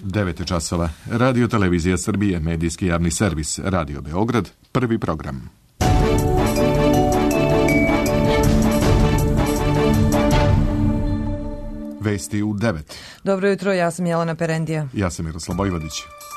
9 časova. Radio Televizija Srbije, medijski javni servis, Radio Beograd, prvi program. Vesti u 9. Dobro jutro, ja sam Jelena Perendija. Ja sam Miroslav Bojvodić.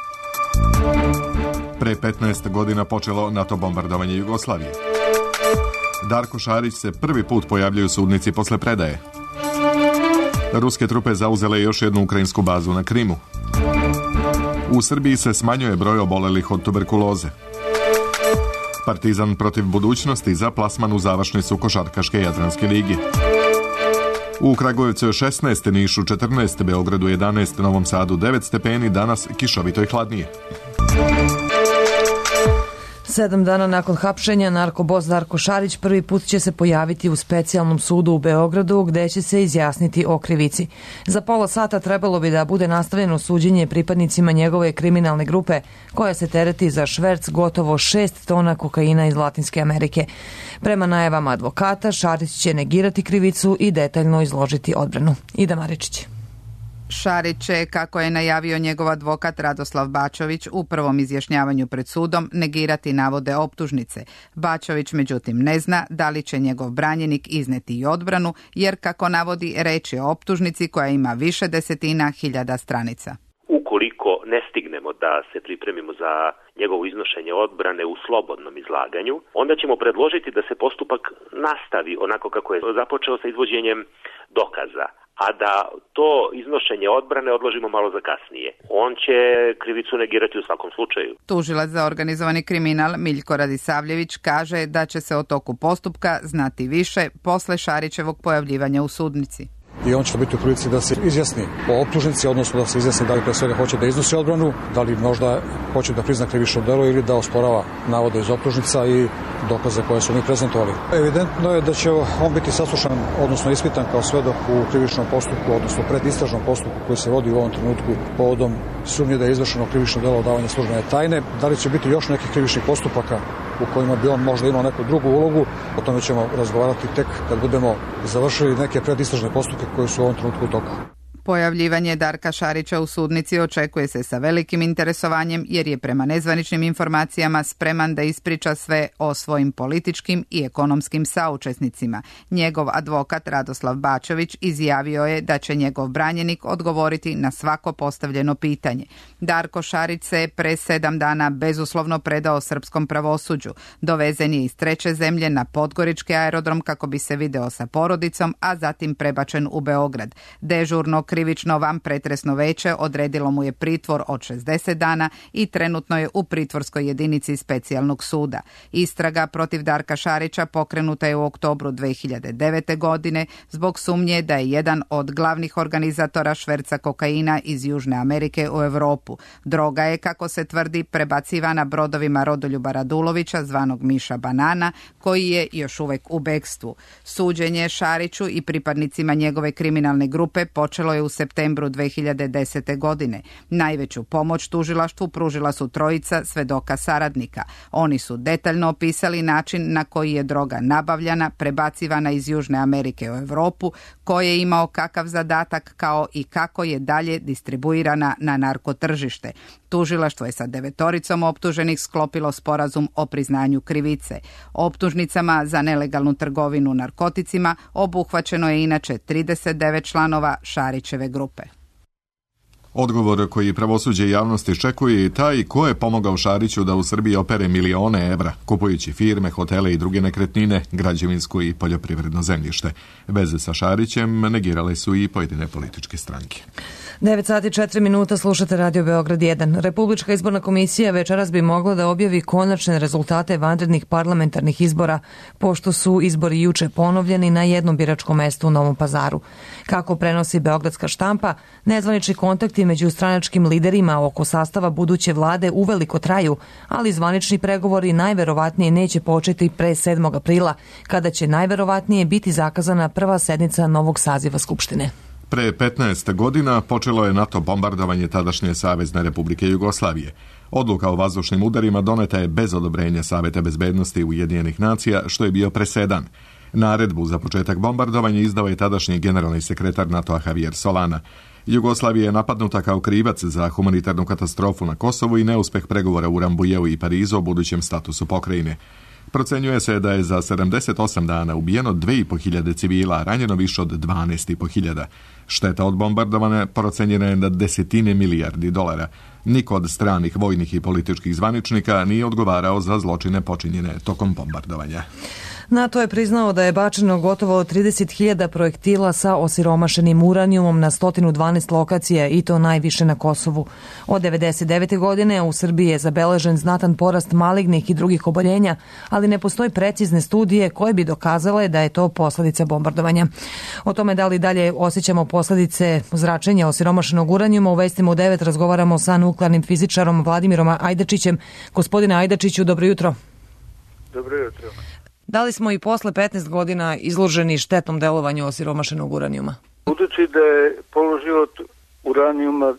Pre 15 godina počelo NATO bombardovanje Jugoslavije. Darko Šarić se prvi put pojavljaju u sudnici posle predaje. Ruske trupe zauzele još jednu ukrajinsku bazu na Krimu. U Srbiji se smanjuje broj obolelih od tuberkuloze. Partizan protiv budućnosti za plasman u završnicu košarkaške Jadranske ligi. U Kragujevcu je 16, Nišu 14, Beogradu 11, Novom Sadu 9 stepeni, danas kišovito i hladnije. 7 dana nakon hapšenja, narkobos Darko Šarić prvi put će se pojaviti u specijalnom sudu u Beogradu, gde će se izjasniti o krivici. Za pola sata trebalo bi da bude nastavljeno suđenje pripadnicima njegove kriminalne grupe, koja se tereti za šverc gotovo 6 tona kokaina iz Latinske Amerike. Prema najavama advokata, Šarić će negirati krivicu i detaljno izložiti odbranu. Ida Maričić. Šarić će, kako je najavio njegov advokat Radoslav Bačović u prvom izjašnjavanju pred sudom, negirati navode optužnice. Bačović međutim ne zna da li će njegov branjenik izneti i odbranu, jer kako navodi reč je o optužnici koja ima više desetina hiljada stranica. Ukoliko ne stignemo da se pripremimo za njegovo iznošenje odbrane u slobodnom izlaganju, onda ćemo predložiti da se postupak nastavi onako kako je započeo sa izvođenjem dokaza, a da to iznošenje odbrane odložimo malo za kasnije. On će krivicu negirati u svakom slučaju. Tužilac za organizovani kriminal Miljko Radisavljević kaže da će se o toku postupka znati više posle Šarićevog pojavljivanja u sudnici. I on će biti u prilici da se izjasni o optužnici, odnosno da se izjasni da li pre svega hoće da iznosi odbranu, da li možda hoće da prizna krivično delo ili da osporava navode iz optužnica i dokaze koje su mi prezentovali. Evidentno je da će on biti saslušan, odnosno ispitan kao svedok u krivičnom postupku, odnosno predistražnom postupku koji se vodi u ovom trenutku povodom sumnje da je izvršeno krivično delo odavanja službene tajne. Da li će biti još nekih krivičnih postupaka u kojima bi on možda imao neku drugu ulogu, o tome ćemo razgovarati tek kad budemo završili neke predistražne postupke koji su u ovom trenutku u toku. Pojavljivanje Darka Šarića u sudnici očekuje se sa velikim interesovanjem, jer je prema nezvaničnim informacijama spreman da ispriča sve o svojim političkim i ekonomskim saučesnicima. Njegov advokat Radoslav Bačović izjavio je da će njegov branjenik odgovoriti na svako postavljeno pitanje. Darko Šarić se pre 7 dana bezuslovno predao srpskom pravosuđu. Dovezen je iz treće zemlje na Podgorički aerodrom kako bi se video sa porodicom, a zatim prebačen u Beograd. Dežurno krivično vanpretresno veće odredilo mu je pritvor od 60 dana i trenutno je u pritvorskoj jedinici specijalnog suda. Istraga protiv Darka Šarića pokrenuta je u oktobru 2009. godine zbog sumnje da je jedan od glavnih organizatora šverca kokaina iz Južne Amerike u Europu. Droga je, kako se tvrdi, prebacivana brodovima Rodoljuba Radulovića, zvanog Miša Banana, koji je još uvek u bekstvu. Suđenje Šariću i pripadnicima njegove kriminalne grupe počelo je u septembru 2010. godine. Najveću pomoć tužilaštvu pružila su trojica svedoka saradnika. Oni su detaljno opisali način na koji je droga nabavljana, prebacivana iz Južne Amerike u Europu, ko je imao kakav zadatak, kao i kako je dalje distribuirana na narkotržište. Tužilaštvo je sa 9 optuženih sklopilo sporazum o priznanju krivice. Optužnicama za nelegalnu trgovinu narkoticima obuhvaćeno je inače 39 članova Šarićeve grupe. Odgovor koji pravosuđe i javnost iščekuje i taj ko je pomogao Šariću da u Srbiji opere milione evra, kupujući firme, hotele i druge nekretnine, građevinsko i poljoprivredno zemljište. Veze sa Šarićem negirale su i pojedine političke stranke. 9 sati 4 minuta, slušate Radio Beograd 1. Republička izborna komisija večeras bi mogla da objavi konačne rezultate vanrednih parlamentarnih izbora, pošto su izbori juče ponovljeni na jednom biračkom mestu u Novom Pazaru. Kako prenosi beogradska štampa, nezvanični kontakti među stranačkim liderima oko sastava buduće vlade uveliko traju, ali zvanični pregovori najverovatnije neće početi pre 7. aprila, kada će najverovatnije biti zakazana prva sednica novog saziva Skupštine. Pre 15 godina počelo je NATO bombardovanje tadašnje Savezne Republike Jugoslavije. Odluka o vazdušnim udarima doneta je bez odobrenja Saveta bezbednosti Ujedinjenih nacija, što je bio presedan. Naredbu za početak bombardovanja izdao je tadašnji generalni sekretar NATO-a Javier Solana. Jugoslavija je napadnuta kao krivac za humanitarnu katastrofu na Kosovu i neuspeh pregovora u Rambujeu i Parizu o budućem statusu pokrajine. Procenjuje se da je za 78 dana ubijeno 2.500 civila, a ranjeno više od 12.500. Šteta od bombardovanja procenjena je na desetine milijardi dolara. Niko od stranih vojnih i političkih zvaničnika nije odgovarao za zločine počinjene tokom bombardovanja. NATO je priznao da je bačeno gotovo 30.000 projektila sa osiromašenim uranijumom na 112 lokacija i to najviše na Kosovu. Od 1999. godine u Srbiji je zabeležen znatan porast malignih i drugih oboljenja, ali ne postoji precizne studije koje bi dokazale da je to posljedica bombardovanja. O tome da li dalje osjećamo posljedice zračenja osiromašenog uranijuma u Vestima u 9 razgovaramo sa nuklearnim fizičarom Vladimirom Ajdačićem. Gospodine Ajdačiću, dobro jutro. Dobro jutro. Da li smo i posle 15 godina izloženi štetnom delovanju osiromašenog uranijuma? Budući da je poluživot uranijuma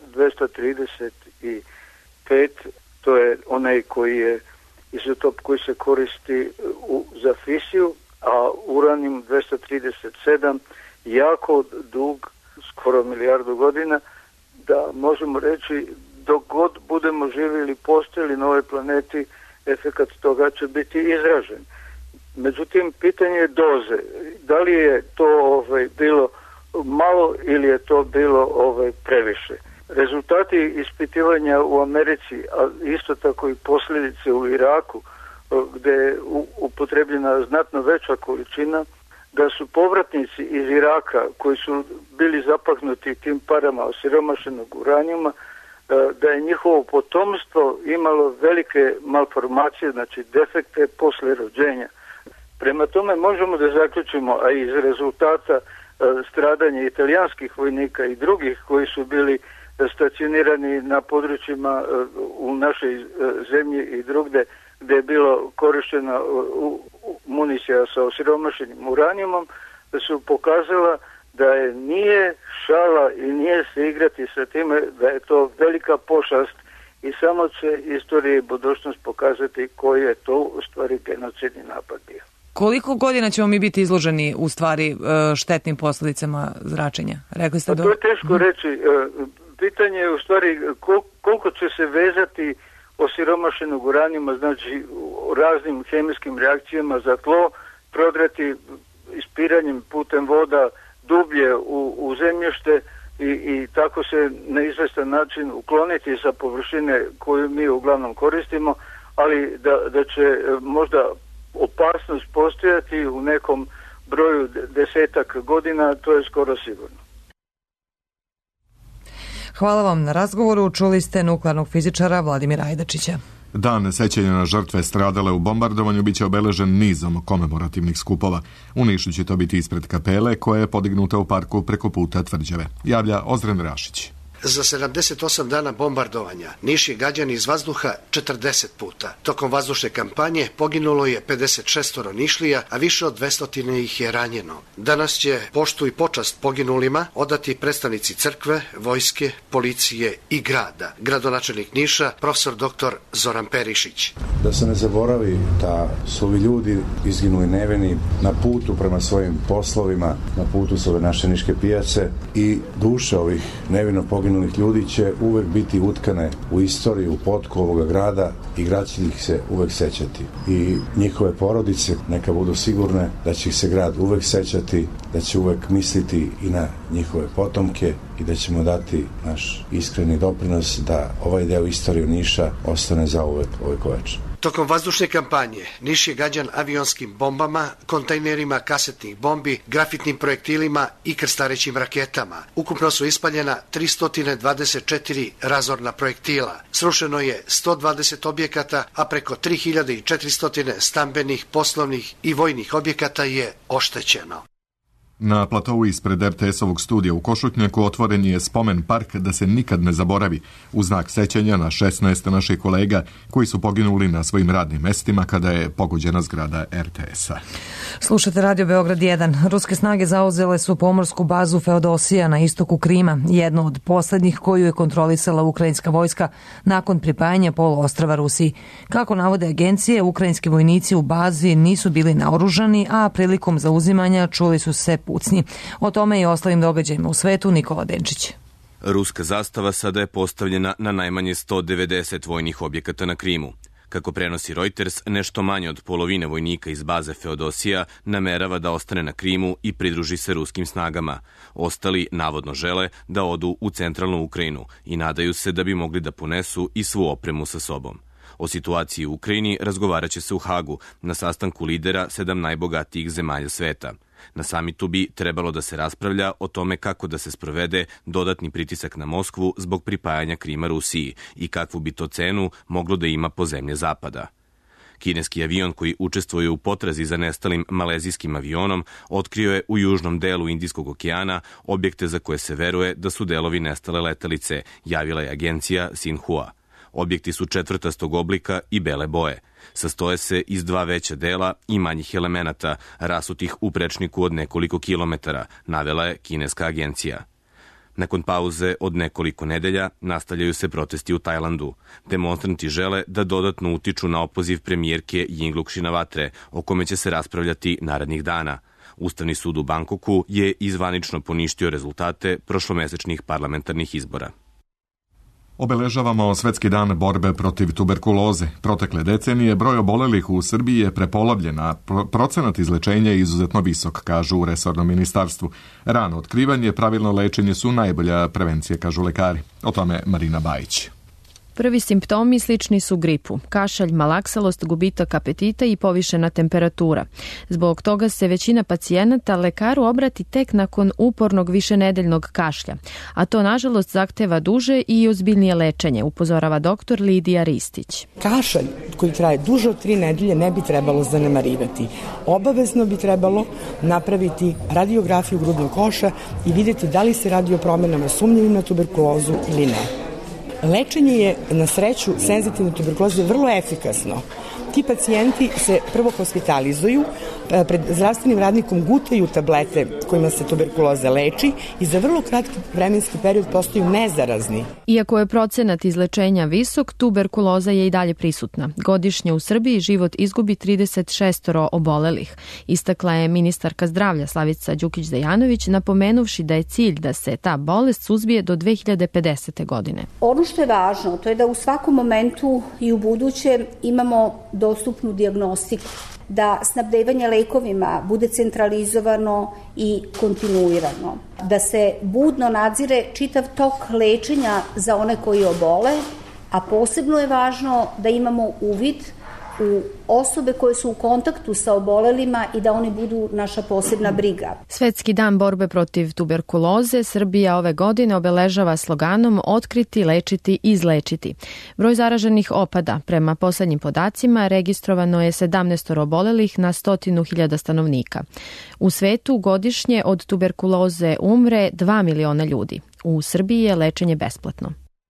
235, to je onaj koji je izotop koji se koristi za fisiju, a uranijum 237 jako dug, skoro milijardu godina, da možemo reći dok god budemo živjeli, postojali na ovoj planeti, efekat toga će biti izražen. Međutim, pitanje je doze. Da li je to bilo malo ili je to bilo previše? Rezultati ispitivanja u Americi, a isto tako i posljedice u Iraku, gdje je upotrebljena znatno veća količina, da su povratnici iz Iraka koji su bili zapahnuti tim parama osiromašenog uranijuma, da je njihovo potomstvo imalo velike malformacije, znači defekte posle rođenja. Prema tome možemo da zaključimo, a iz rezultata stradanja italijanskih vojnika i drugih koji su bili stacionirani na područjima u našoj zemlji i drugde gdje je bilo korištena municija sa osiromašenim uranijumom, da su pokazala da je nije šala i nije se igrati sa time, da je to velika pošast i samo će istorija i budućnost pokazati koji je to u stvari genocidni napad bio. Koliko godina ćemo mi biti izloženi u stvari štetnim posljedicama zračenja? Rekli ste to je teško reći. Pitanje je u stvari koliko će se vezati osiromašenog uranijuma, znači raznim hemijskim reakcijama za tlo, prodrati ispiranjem putem voda dublje u zemljište i tako se na izvestan način ukloniti sa površine koju mi uglavnom koristimo, ali da će možda opasnost postojati u nekom broju 10 godina, to je skoro sigurno. Hvala vam na razgovoru. Čuli ste nuklearnog fizičara Vladimira Ajdačića. Dan sećanja na žrtve stradale u bombardovanju biće obeležen nizom komemorativnih skupova. U Nišu će to biti ispred kapele koja je podignuta u parku preko puta Tvrđave. Javlja Ozren Rašić. Za 78 dana bombardovanja Niš je gađan iz vazduha 40 puta. Tokom vazdušne kampanje poginulo je 56 Nišlija, a više od 200 ih je ranjeno. Danas će poštu i počast poginulima odati predstavnici crkve, vojske, policije i grada. Gradonačelnik Niša, profesor dr. Zoran Perišić. Da se ne zaboravi da su ovi ljudi izginuli nevini na putu prema svojim poslovima, na putu s ove naše niške pijace i duše ovih nevino poginulih ljudi će uvek biti utkane u istoriju, u potku ovoga grada i grad će ih se uvek sećati. I njihove porodice neka budu sigurne da će ih se grad uvek sećati, da će uvek misliti i na njihove potomke i da ćemo dati naš iskreni doprinos da ovaj deo istorije Niša ostane zauvek večno. Tokom vazdušne kampanje Niš je gađan avionskim bombama, kontejnerima kasetnih bombi, grafitnim projektilima i krstarećim raketama. Ukupno su ispaljena 324 razorna projektila. Srušeno je 120 objekata, a preko 3400 stambenih, poslovnih i vojnih objekata je oštećeno. Na platovu ispred RTS-ovog studija u Košutnjaku otvoren je spomen park da se nikad ne zaboravi, u znak sećanja na 16 naših kolega koji su poginuli na svojim radnim mestima kada je pogođena zgrada RTS-a. Slušate Radio Beograd 1. Ruske snage zauzele su pomorsku bazu Feodosija na istoku Krima, jednu od posljednjih koju je kontrolisala ukrajinska vojska nakon pripajanja poluostrva Rusiji. Kako navode agencije, ukrajinski vojnici u bazi nisu bili naoružani, a prilikom zauzimanja čuli su se pucnji. O tome i ostalim događajima u svetu Nikola Denčić. Ruska zastava sada je postavljena na najmanje 190 vojnih objekata na Krimu. Kako prenosi Reuters, nešto manje od polovine vojnika iz baze Feodosija namerava da ostane na Krimu i pridruži se ruskim snagama. Ostali navodno žele da odu u centralnu Ukrajinu i nadaju se da bi mogli da ponesu i svu opremu sa sobom. O situaciji u Ukrajini razgovaraće se u Hagu na sastanku lidera 7 najbogatijih zemalja sveta. Na samitu bi trebalo da se raspravlja o tome kako da se sprovede dodatni pritisak na Moskvu zbog pripajanja Krima Rusiji i kakvu bi to cenu moglo da ima po zemlje Zapada. Kineski avion koji učestvuje u potrazi za nestalim malezijskim avionom otkrio je u južnom delu Indijskog okeana objekte za koje se veruje da su delovi nestale letelice, javila je agencija Xinhua. Objekti su četvrtastog oblika i bele boje. Sastoje se iz 2 veća dela i manjih elemenata, rasutih u prečniku od nekoliko kilometara, navela je kineska agencija. Nakon pauze od nekoliko nedelja nastavljaju se protesti u Tajlandu. Demonstranti žele da dodatno utiču na opoziv premijerke Yingluck Shinawatre, o kome će se raspravljati narednih dana. Ustavni sud u Bangkoku je izvanično poništio rezultate prošlomesečnih parlamentarnih izbora. Obeležavamo Svetski dan borbe protiv tuberkuloze. Protekle decenije broj obolelih u Srbiji je prepolovljen, a procenat izlečenja je izuzetno visok, kažu u resornom ministarstvu. Rano otkrivanje, pravilno lečenje su najbolja prevencija, kažu lekari. O tome Marina Bajić. Prvi simptomi slični su gripu, kašalj, malaksalost, gubitak apetita i povišena temperatura. Zbog toga se većina pacijenata lekaru obrati tek nakon upornog višenedeljnog kašlja, a to nažalost zahteva duže i ozbiljnije lečenje, upozorava doktor Lidija Ristić. Kašalj koji traje duže od 3 nedelje ne bi trebalo zanemarivati. Obavezno bi trebalo napraviti radiografiju grudnog koša i vidjeti da li se radi o promenama sumnjivim na tuberkulozu ili ne. Lečenje je, na sreću, senzitivne tuberkuloze vrlo efikasno. Ti pacijenti se prvo hospitalizuju, pred zdravstvenim radnikom gutaju tablete kojima se tuberkuloza leči i za vrlo kratki vremenski period postaju nezarazni. Iako je procenat izlečenja visok, tuberkuloza je i dalje prisutna. Godišnje u Srbiji život izgubi 36 obolelih. Istakla je ministarka zdravlja Slavica Đukić-Dejanović, napomenuvši da je cilj da se ta bolest suzbije do 2050. godine. Ono što je važno, to je da u svakom momentu i u buduće imamo dostupnu dijagnostiku, da snabdevanje lekovima bude centralizovano i kontinuirano, da se budno nadzire čitav tok lečenja za one koji obole, a posebno je važno da imamo uvid u osobe koje su u kontaktu sa obolelima i da oni budu naša posebna briga. Svetski dan borbe protiv tuberkuloze Srbija ove godine obeležava sloganom otkriti, lečiti, izlečiti. Broj zaraženih opada. Prema poslednjim podacima registrovano je 17 obolelih na 100.000 stanovnika. U svetu godišnje od tuberkuloze umre 2 miliona ljudi. U Srbiji je lečenje besplatno.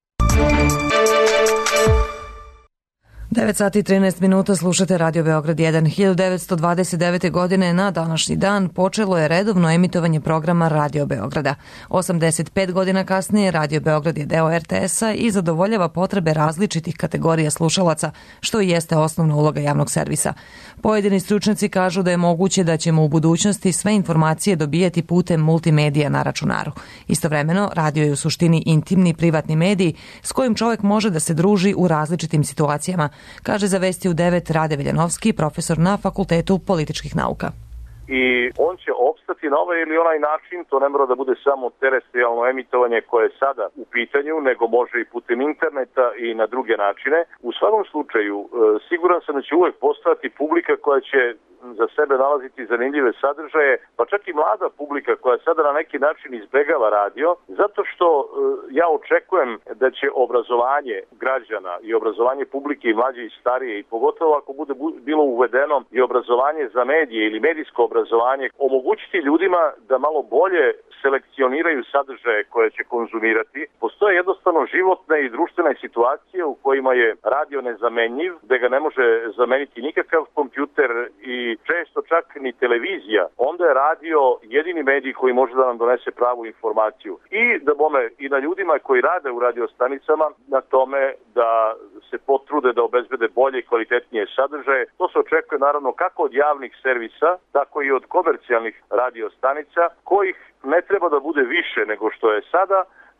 9 sati i 13 minuta, slušate Radio Beograd 1. 1929. godine na današnji dan počelo je redovno emitovanje programa Radio Beograda. 85 godina kasnije Radio Beograd je deo RTS-a i zadovoljava potrebe različitih kategorija slušalaca, što i jeste osnovna uloga javnog servisa. Pojedini stručnjaci kažu da je moguće da ćemo u budućnosti sve informacije dobijati putem multimedija na računaru. Istovremeno, radio je u suštini intimni privatni medij s kojim čovjek može da se druži u različitim situacijama, kaže za Vesti u 9 Rade Veljanovski, profesor na Fakultetu političkih nauka. I on će opstati na ovaj ili onaj način, to ne mora da bude samo terestrijalno emitovanje koje je sada u pitanju, nego može i putem interneta i na druge načine. U svakom slučaju, siguran sam da će uvek postojati publika koja će za sebe nalaziti zanimljive sadržaje, pa čak i mlada publika koja sada na neki način izbegava radio, zato što ja očekujem da će obrazovanje građana i obrazovanje publike i mlađe i starije, i pogotovo ako bude bilo uvedeno i obrazovanje za medije ili medijsko obrazovanje, omogućiti ljudima da malo bolje selekcioniraju sadržaje koje će konzumirati. Postoje jednostavno životne i društvene situacije u kojima je radio nezamenjiv, da ga ne može zameniti nikakav kompjuter i često čak ni televizija. Onda je radio jedini medij koji može da nam donese pravu informaciju. I da bome i na ljudima koji rade u radiostanicama na tome da se potrude da obezbede bolje i kvalitetnije sadržaje. To se očekuje naravno kako od javnih servisa, tako i od komercijalnih radiostanica, kojih ne treba da bude više nego što je sada,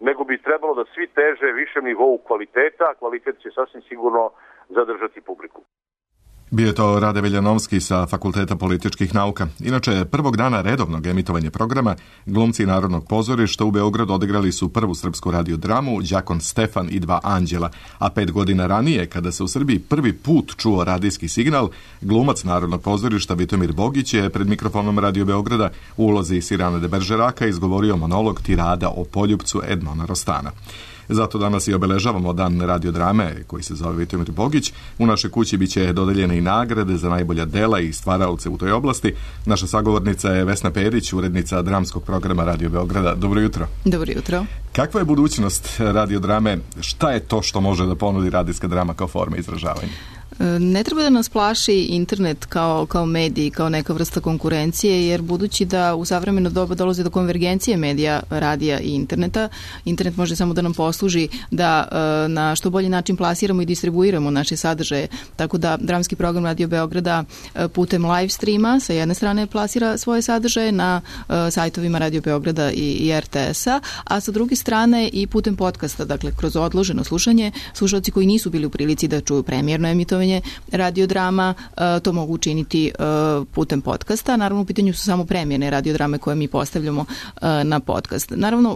nego bi trebalo da svi teže višem nivou kvaliteta, a kvalitet će sasvim sigurno zadržati publiku. Bio je to Rade Veljanovski sa Fakulteta političkih nauka. Inače, prvog dana redovnog emitovanja programa glumci Narodnog pozorišta u Beogradu odigrali su prvu srpsku radiodramu Đakon Stefan i dva anđela, a 5 godina ranije, kada se u Srbiji prvi put čuo radijski signal, glumac Narodnog pozorišta Vitomir Bogić je pred mikrofonom Radio Beograda u ulozi Sirana de Beržeraka izgovorio monolog tirada o poljupcu Edmona Rostana. Zato danas i obeležavamo dan radiodrame koji se zove Vitomir Bogić. U našoj kući biće dodeljene i nagrade za najbolja dela i stvaraoce u toj oblasti. Naša sagovornica je Vesna Perić, urednica dramskog programa Radio Beograda. Dobro jutro. Dobro jutro. Kakva je budućnost radiodrame? Šta je to što može da ponudi radijska drama kao forma izražavanja? Ne treba da nas plaši internet kao medij, kao neka vrsta konkurencije, jer budući da u savremeno doba dolazi do konvergencije medija, radija i interneta, internet može samo da nam posluži da na što bolji način plasiramo i distribuiramo naše sadržaje. Tako da dramski program Radio Beograda putem live streama sa jedne strane plasira svoje sadržaje na sajtovima Radio Beograda i RTS-a, a sa druge strane i putem podcasta, dakle kroz odloženo slušanje, slušalci koji nisu bili u prilici da čuju premijerno emitovanje radiodrama, to mogu učiniti putem podcasta. Naravno, u pitanju su samo premijerne radiodrame koje mi postavljamo na podcast. Naravno,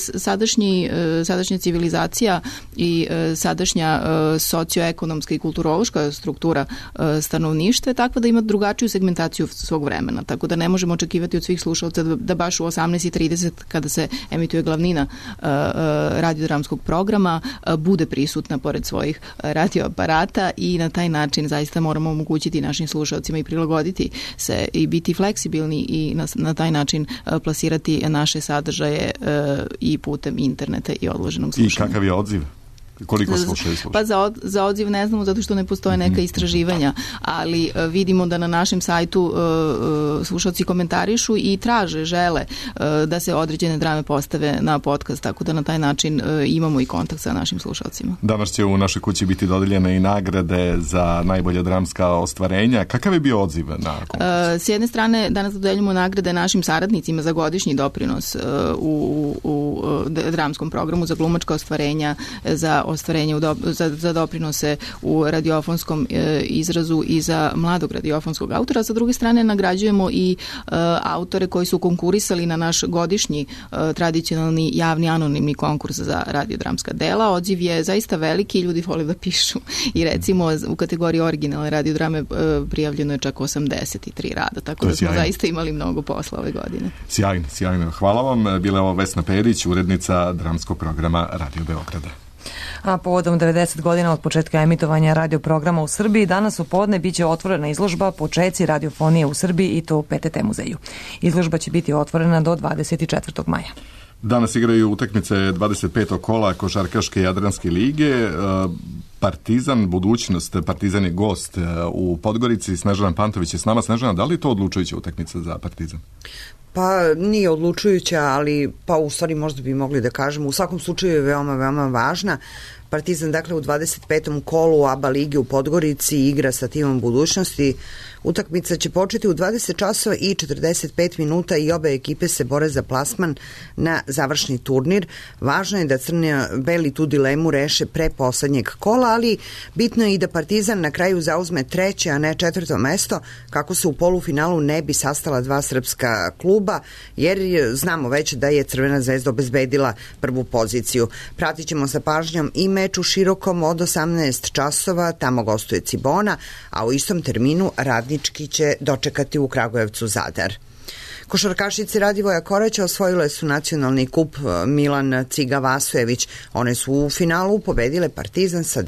sadašnja civilizacija i sadašnja socioekonomska i kulturološka struktura stanovništva je takva da ima drugačiju segmentaciju svog vremena. Tako da ne možemo očekivati od svih slušalca da baš u 18:30 kada se emituje glavnina radiodramskog programa bude prisutna pored svojih radioaparata i na taj način zaista moramo omogućiti našim slušalcima i prilagoditi se i biti fleksibilni i na taj način plasirati naše sadržaje i putem interneta i odloženog slušanja. I kakav je odziv? Koliko slušaju? Pa za odziv ne znamo zato što ne postoje neka istraživanja, ali vidimo da na našem sajtu slušalci komentarišu i žele da se određene drame postave na podcast, tako da na taj način imamo i kontakt sa našim slušalcima. Danas će u našoj kući biti dodeljene i nagrade za najbolja dramska ostvarenja. Kakav je bio odziv na konkurs? S jedne strane, danas dodeljujemo nagrade našim saradnicima za godišnji doprinos u dramskom programu, za glumačka ostvarenja, za ostvarenje za doprinose u radiofonskom izrazu i za mladog radiofonskog autora. Sa druge strane nagrađujemo i autore koji su konkurisali na naš godišnji tradicionalni javni anonimni konkurs za radiodramska dela. Odziv je zaista veliki, ljudi vole da pišu i recimo u kategoriji originalne radiodrame prijavljeno je čak 83 rada, tako da smo zaista imali mnogo posla ove godine. Sjajno. Hvala vam. Bila je ovo Vesna Perić, urednica dramskog programa Radio Beograda. A povodom 90 godina od početka emitovanja radioprograma u Srbiji, danas u podne biće otvorena izložba Počeci radiofonije u Srbiji i to u PTT muzeju. Izložba će biti otvorena do 24. maja. Danas igraju utakmice 25. kola košarkaške Jadranske lige. Partizan, budućnost, Partizan je gost u Podgorici, Snežana Pantović je s nama. Snežana, da li je to odlučujuća utakmica za Partizan? Pa nije odlučujuća, ali u stvari možda bi mogli da kažemo. U svakom slučaju je veoma važna. Partizan, dakle, u 25. kolu ABA lige u Podgorici igra sa timom budućnosti. Utakmica će početi u 20 časova i 45 minuta i obe ekipe se bore za plasman na završni turnir. Važno je da crno-beli tu dilemu reše pre poslednjeg kola, ali bitno je i da Partizan na kraju zauzme 3. a ne 4. mesto, kako se u polufinalu ne bi sastala dva srpska kluba, jer znamo već da je Crvena zvezda obezbedila prvu poziciju. Pratit ćemo sa pažnjom i meč u Širokom od 18 časova, tamo gostuje Cibona, a u istom terminu Radnički će dočekati u Kragujevcu Zadar. Košarkašice Radivoja Koraća osvojile su nacionalni kup Milan Ciga Vasojević. One su u finalu pobedile Partizan sa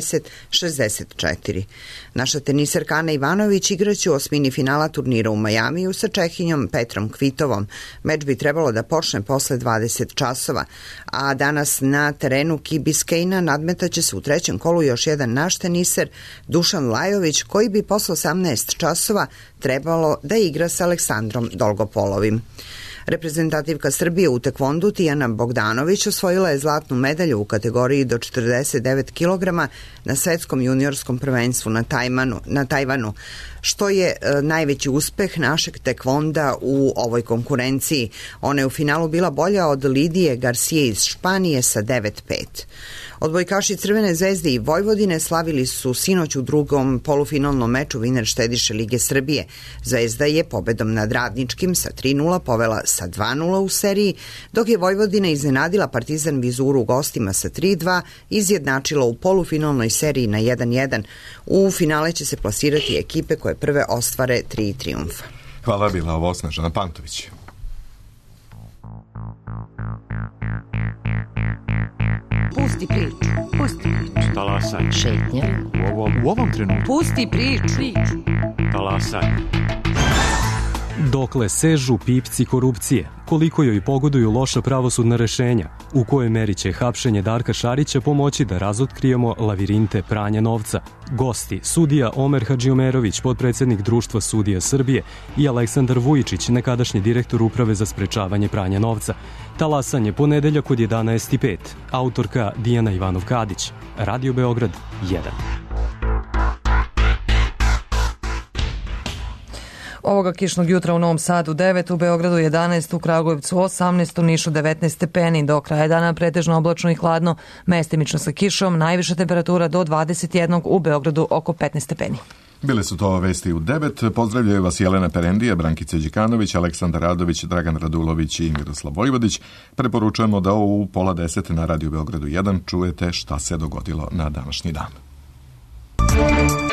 90-64. Naša teniserka Ana Ivanović igraće u osmini finala turnira u Majamiju sa Čehinjom Petrom Kvitovom. Meč bi trebalo da počne posle 20 časova, a danas na terenu Key Biscayna nadmetaće se u 3. kolu još jedan naš teniser Dušan Lajović, koji bi posle 18 časova trebalo da igra sa Aleksandrom Dolgopolovim. Reprezentativka Srbije u tekvondu Tijana Bogdanović osvojila je zlatnu medalju u kategoriji do 49 kg na svetskom juniorskom prvenstvu na Tajvanu. što je najveći uspeh našeg tekvonda u ovoj konkurenciji. Ona je u finalu bila bolja od Lidije Garcije iz Španije sa 9-5. Odbojkaši Crvene zvezde i Vojvodine slavili su sinoć u drugom polufinalnom meču Viner Štediše Lige Srbije. Zvezda je pobedom nad Radničkim sa 3-0 povela sa 2-0 u seriji, dok je Vojvodina iznenadila Partizan Vizuru u gostima sa 3-2, izjednačila u polufinalnoj seriji na 1-1. U finale će se plasirati ekipe koje prve ostvare 3 trijumfa. Hvala, bila ovo Snežana Pantović. Pusti priču. Pusti priču. Talasaj. Šetnja. U ovom trenutku. Pusti priču. Talasaj. Dokle sežu pipci korupcije, koliko joj pogoduju loša pravosudna rešenja, u kojoj meri će hapšenje Darka Šarića pomoći da razotkrijemo lavirinte pranja novca. Gosti, sudija Omer Hadžiomerović, potpredsednik Društva sudija Srbije, i Aleksandar Vujičić, nekadašnji direktor Uprave za sprečavanje pranja novca. Talasanje ponedeljak od 11:05. Autorka Dijana Ivanov-Kadić. Radio Beograd 1. Ovoga kišnog jutra u Novom Sadu 9, u Beogradu 11, u Kragujevcu 18, u Nišu 19 stepeni. Do kraja dana pretežno oblačno i hladno, mestimično sa kišom, najviša temperatura do 21, u Beogradu oko 15 stepeni. Bile su to vesti u 9. Pozdravljaju vas Jelena Perendija, Brankica Đikanović, Aleksandar Radović, Dragan Radulović i Miroslav Vojvodić. Preporučujemo da u 9:30 na Radio Beogradu 1 čujete šta se dogodilo na današnji dan.